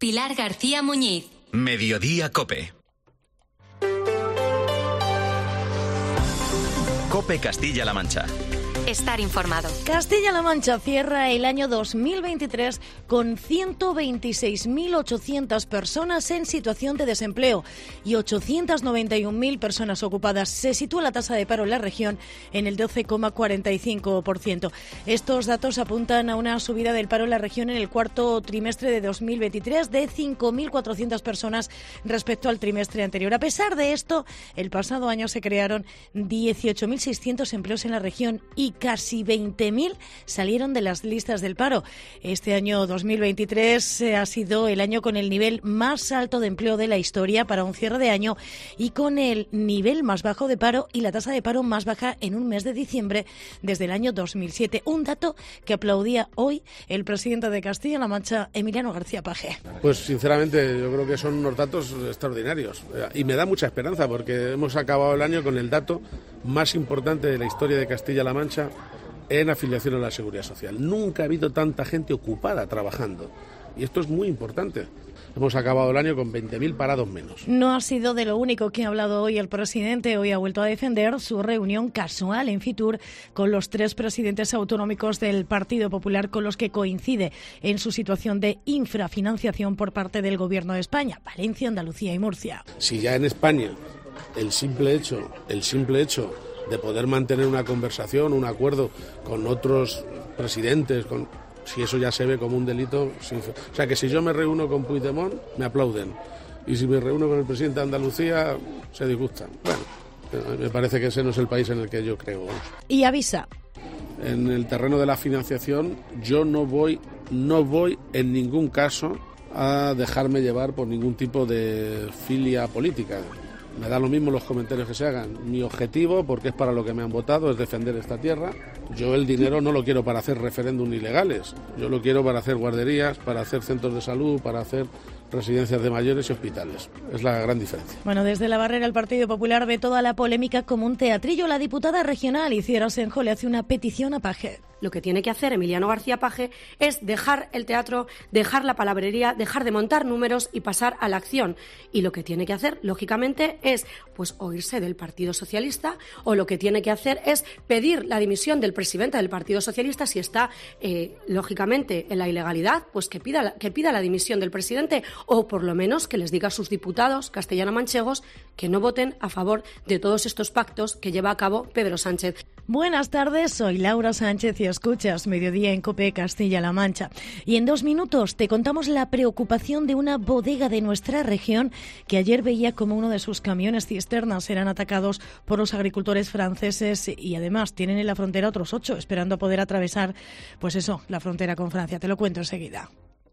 Pilar García Muñiz. Mediodía COPE. COPE Castilla-La Mancha. Estar informado. Castilla-La Mancha cierra el año 2023 con 126.800 personas en situación de desempleo y 891.000 personas ocupadas. Se sitúa la tasa de paro en la región en el 12,45%. Estos datos apuntan a una subida del paro en la región en el cuarto trimestre de 2023 de 5.400 personas respecto al trimestre anterior. A pesar de esto, el pasado año se crearon 18.600 empleos en la región y casi 20.000 salieron de las listas del paro. Este año 2023 ha sido el año con el nivel más alto de empleo de la historia para un cierre de año y con el nivel más bajo de paro y la tasa de paro más baja en un mes de diciembre desde el año 2007. Un dato que aplaudía hoy el presidente de Castilla-La Mancha, Emiliano García Paje. Pues sinceramente yo creo que son unos datos extraordinarios y me da mucha esperanza porque hemos acabado el año con el dato más importante de la historia de Castilla-La Mancha en afiliación a la Seguridad Social. Nunca ha habido tanta gente ocupada trabajando y esto es muy importante. Hemos acabado el año con 20.000 parados menos. No ha sido de lo único que ha hablado hoy el presidente. Hoy ha vuelto a defender su reunión casual en Fitur con los 3 presidentes autonómicos del Partido Popular con los que coincide en su situación de infrafinanciación por parte del Gobierno de España, Valencia, Andalucía y Murcia. Si ya en España el simple hecho de poder mantener una conversación, un acuerdo con otros presidentes, si eso ya se ve como un delito. O sea, que si yo me reúno con Puigdemont, me aplauden. Y si me reúno con el presidente de Andalucía, se disgustan. Bueno, me parece que ese no es el país en el que yo creo. Y avisa. En el terreno de la financiación, yo no voy en ningún caso a dejarme llevar por ningún tipo de filia política. Me da lo mismo los comentarios que se hagan. Mi objetivo, porque es para lo que me han votado, es defender esta tierra. Yo el dinero no lo quiero para hacer referéndum ilegales. Yo lo quiero para hacer guarderías, para hacer centros de salud, para hacer residencias de mayores y hospitales. Es la gran diferencia. Bueno, desde la barrera el Partido Popular ve toda la polémica como un teatrillo. La diputada regional Iciar Asenjo le hace una petición a Paje. Lo que tiene que hacer Emiliano García Paje es dejar el teatro, dejar la palabrería, dejar de montar números y pasar a la acción. Y lo que tiene que hacer, lógicamente, es pues oírse del Partido Socialista, o lo que tiene que hacer es pedir la dimisión del presidente del Partido Socialista si está, lógicamente, en la ilegalidad, pues que pida la dimisión del presidente, o por lo menos que les diga a sus diputados castellano-manchegos que no voten a favor de todos estos pactos que lleva a cabo Pedro Sánchez. Buenas tardes, soy Laura Sánchez y escuchas Mediodía en COPE Castilla-La Mancha. Y en 2 minutos te contamos la preocupación de una bodega de nuestra región que ayer veía como uno de sus camiones cisternas eran atacados por los agricultores franceses y además tienen en la frontera otros 8 esperando poder atravesar, pues eso, la frontera con Francia. Te lo cuento enseguida.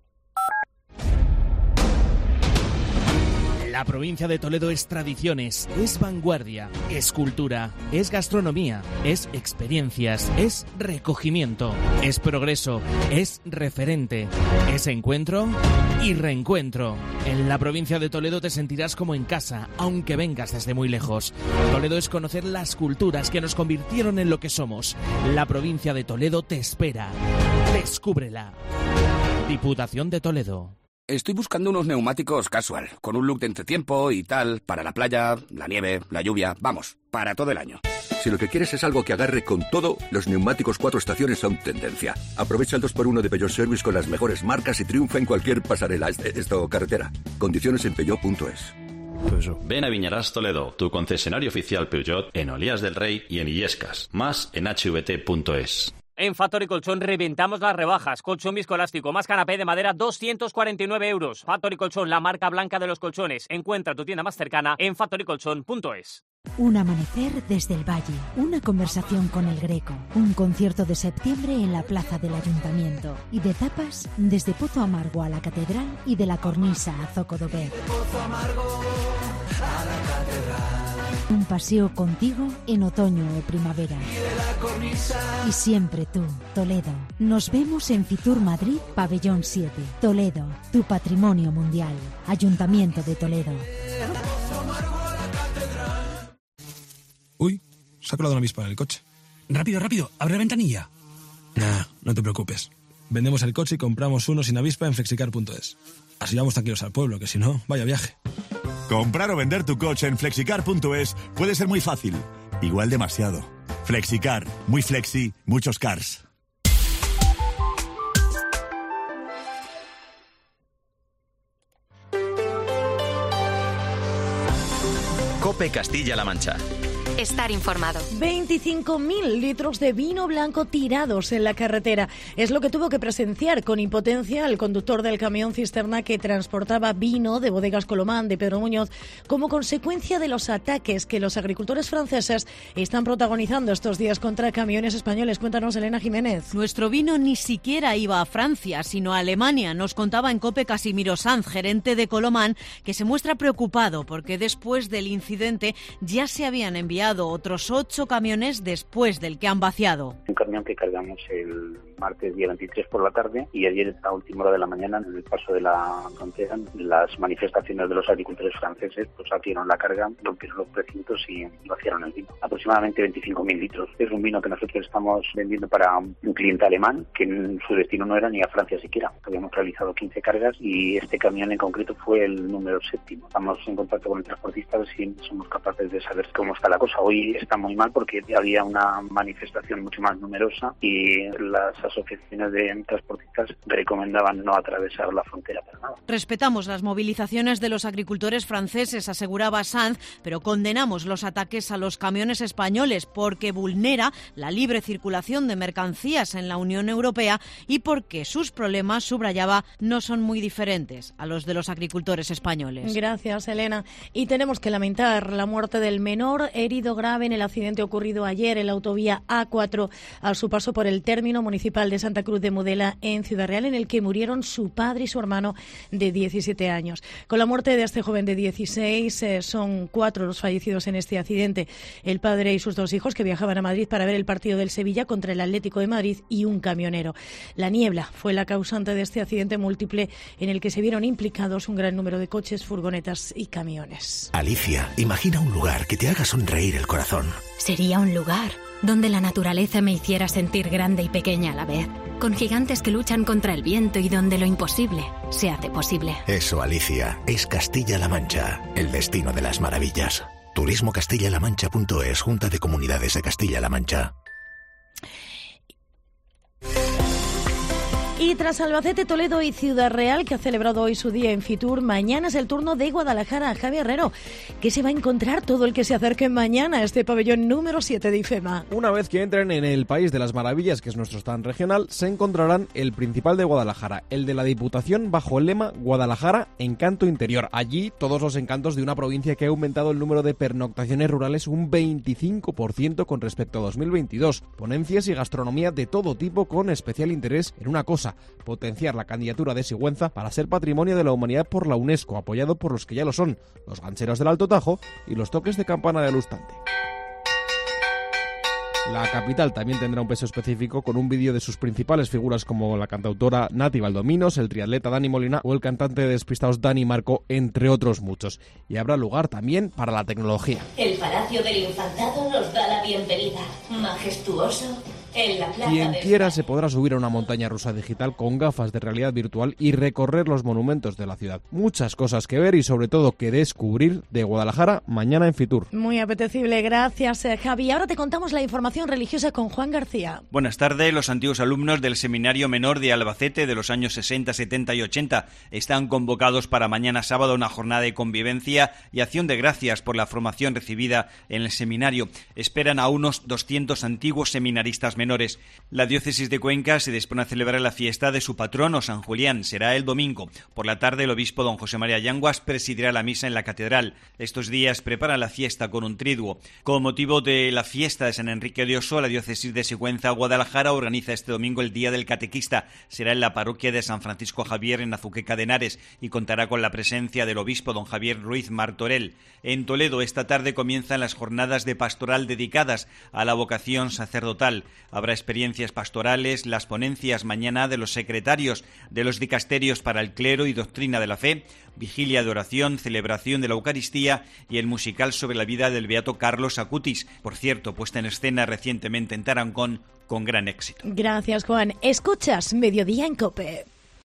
La provincia de Toledo es tradiciones, es vanguardia, es cultura, es gastronomía, es experiencias, es recogimiento, es progreso, es referente, es encuentro y reencuentro. En la provincia de Toledo te sentirás como en casa, aunque vengas desde muy lejos. Toledo es conocer las culturas que nos convirtieron en lo que somos. La provincia de Toledo te espera. Descúbrela. Diputación de Toledo. Estoy buscando unos neumáticos casual, con un look de entretiempo y tal, para la playa, la nieve, la lluvia, vamos, para todo el año. Si lo que quieres es algo que agarre con todo, los neumáticos 4 estaciones son tendencia. Aprovecha el 2x1 de Peugeot Service con las mejores marcas y triunfa en cualquier pasarela, carretera. Condiciones en peugeot.es. Ven a Viñarás Toledo, tu concesionario oficial Peugeot en Olías del Rey y en Illescas. Más en hvt.es. En Factory Colchón reventamos las rebajas. Colchón viscoelástico más canapé de madera, 249 euros. Factory Colchón, la marca blanca de los colchones. Encuentra tu tienda más cercana en factorycolchón.es. Un amanecer desde el Valle, una conversación con el Greco, un concierto de septiembre en la plaza del Ayuntamiento y de tapas desde Pozo Amargo a la Catedral y de la Cornisa a Zocodover. Un paseo contigo en otoño o primavera. Y siempre tú, Toledo. Nos vemos en Fitur Madrid, Pabellón 7. Toledo, tu patrimonio mundial. Ayuntamiento de Toledo. Uy, se ha colado una avispa en el coche. Rápido, rápido, abre la ventanilla. Nah, no te preocupes. Vendemos el coche y compramos uno sin avispa en flexicar.es. Así vamos tranquilos al pueblo, que si no, vaya viaje. Comprar o vender tu coche en flexicar.es puede ser muy fácil. Igual demasiado. Flexicar. Muy flexi, muchos cars. COPE Castilla-La Mancha. Estar informado. 25.000 litros de vino blanco tirados en la carretera. Es lo que tuvo que presenciar con impotencia el conductor del camión cisterna que transportaba vino de Bodegas Colomán de Pedro Muñoz como consecuencia de los ataques que los agricultores franceses están protagonizando estos días contra camiones españoles. Cuéntanos, Elena Jiménez. Nuestro vino ni siquiera iba a Francia, sino a Alemania. Nos contaba en COPE Casimiro Sanz, gerente de Colomán, que se muestra preocupado porque después del incidente ya se habían enviado otros 8 camiones después del que han vaciado. Un camión que cargamos el martes día 23 por la tarde y ayer a última hora de la mañana en el paso de la frontera las manifestaciones de los agricultores franceses pues abrieron la carga, rompieron los precintos y vaciaron el vino. Aproximadamente 25.000 litros. Es un vino que nosotros estamos vendiendo para un cliente alemán que en su destino no era ni a Francia siquiera. Habíamos realizado 15 cargas y este camión en concreto fue el número 7. Estamos en contacto con el transportista a ver si somos capaces de saber cómo está la cosa. Hoy está muy mal porque había una manifestación mucho más numerosa y las asociaciones de transportistas recomendaban no atravesar la frontera para nada. Respetamos las movilizaciones de los agricultores franceses, aseguraba Sanz, pero condenamos los ataques a los camiones españoles porque vulnera la libre circulación de mercancías en la Unión Europea y porque sus problemas, subrayaba, no son muy diferentes a los de los agricultores españoles. Gracias, Elena. Y tenemos que lamentar la muerte del menor herido grave en el accidente ocurrido ayer en la autovía A4 a su paso por el término municipal de Santa Cruz de Mudela en Ciudad Real, en el que murieron su padre y su hermano de 17 años. Con la muerte de este joven de 16, son 4 los fallecidos en este accidente. El padre y sus 2 hijos que viajaban a Madrid para ver el partido del Sevilla contra el Atlético de Madrid y un camionero. La niebla fue la causante de este accidente múltiple en el que se vieron implicados un gran número de coches, furgonetas y camiones. Alicia, imagina un lugar que te haga sonreír el corazón. Sería un lugar donde la naturaleza me hiciera sentir grande y pequeña a la vez, con gigantes que luchan contra el viento y donde lo imposible se hace posible. Eso, Alicia, es Castilla-La Mancha, el destino de las maravillas. Turismocastilla-la-mancha.es, Junta de Comunidades de Castilla-La Mancha. Y tras Albacete, Toledo y Ciudad Real, que ha celebrado hoy su día en Fitur, mañana es el turno de Guadalajara. A Javi Herrero, ¿qué se va a encontrar todo el que se acerque mañana a este pabellón número 7 de IFEMA? Una vez que entren en el País de las Maravillas, que es nuestro stand regional, se encontrarán el principal de Guadalajara, el de la Diputación, bajo el lema Guadalajara, Encanto Interior. Allí, todos los encantos de una provincia que ha aumentado el número de pernoctaciones rurales un 25% con respecto a 2022. Ponencias y gastronomía de todo tipo con especial interés en una cosa: potenciar la candidatura de Sigüenza para ser Patrimonio de la Humanidad por la UNESCO, apoyado por los que ya lo son, los gancheros del Alto Tajo y los toques de campana de Alustante. La capital también tendrá un peso específico con un vídeo de sus principales figuras como la cantautora Nati Valdominos, el triatleta Dani Molina o el cantante de Despistados Dani Marco, entre otros muchos. Y habrá lugar también para la tecnología. El Palacio del Infantado nos da la bienvenida, majestuoso, en la plaza. Quien quiera se podrá subir a una montaña rusa digital con gafas de realidad virtual y recorrer los monumentos de la ciudad. Muchas cosas que ver y sobre todo que descubrir de Guadalajara mañana en Fitur. Muy apetecible, gracias Javi. Ahora te contamos la información religiosa con Juan García. Buenas tardes. Los antiguos alumnos del Seminario Menor de Albacete de los años 60, 70 y 80 están convocados para mañana sábado a una jornada de convivencia y acción de gracias por la formación recibida en el seminario. Esperan a unos 200 antiguos seminaristas menores. La diócesis de Cuenca se dispone a celebrar la fiesta de su patrono, San Julián. Será el domingo. Por la tarde, el obispo don José María Yanguas presidirá la misa en la catedral. Estos días prepara la fiesta con un triduo. Con motivo de la fiesta de San Enrique de Oso, la diócesis de Sigüenza, Guadalajara, organiza este domingo el Día del Catequista. Será en la parroquia de San Francisco Javier, en Azuqueca de Henares, y contará con la presencia del obispo don Javier Ruiz Martorell. En Toledo, esta tarde comienzan las jornadas de pastoral dedicadas a la vocación sacerdotal. Habrá experiencias pastorales, las ponencias mañana de los secretarios de los dicasterios para el clero y doctrina de la fe, vigilia de oración, celebración de la Eucaristía y el musical sobre la vida del beato Carlos Acutis, por cierto, puesta en escena recientemente en Tarancón con gran éxito. Gracias, Juan. Escuchas Mediodía en COPE.